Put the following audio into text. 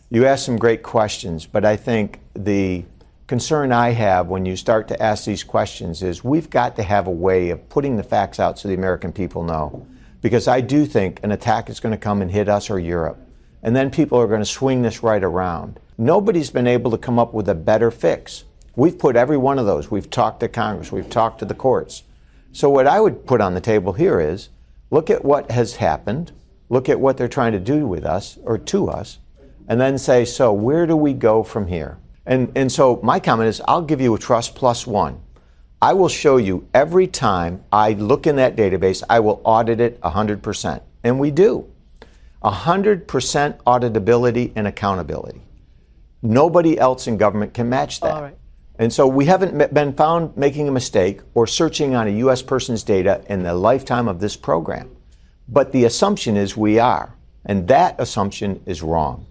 You asked some great questions, but I think the concern I have when you start to ask these questions is we've got to have a way of putting the facts out so the American people know. Because I do think an attack is going to come and hit us or Europe. And then people are going to swing this right around. Nobody's been able to come up with a better fix. We've put every one of those. We've talked to Congress. We've talked to the courts. So what I would put on the table here is look at what has happened. Look at what they're trying to do with us or to us. And then say, so where do we go from here? And so my comment is, I'll give you a trust plus one. I will show you every time I look in that database, I will audit it 100%. And we do. 100% auditability and accountability. Nobody else in government can match that. All right. And so we haven't been found making a mistake or searching on a U.S. person's data in the lifetime of this program. But the assumption is we are. And that assumption is wrong.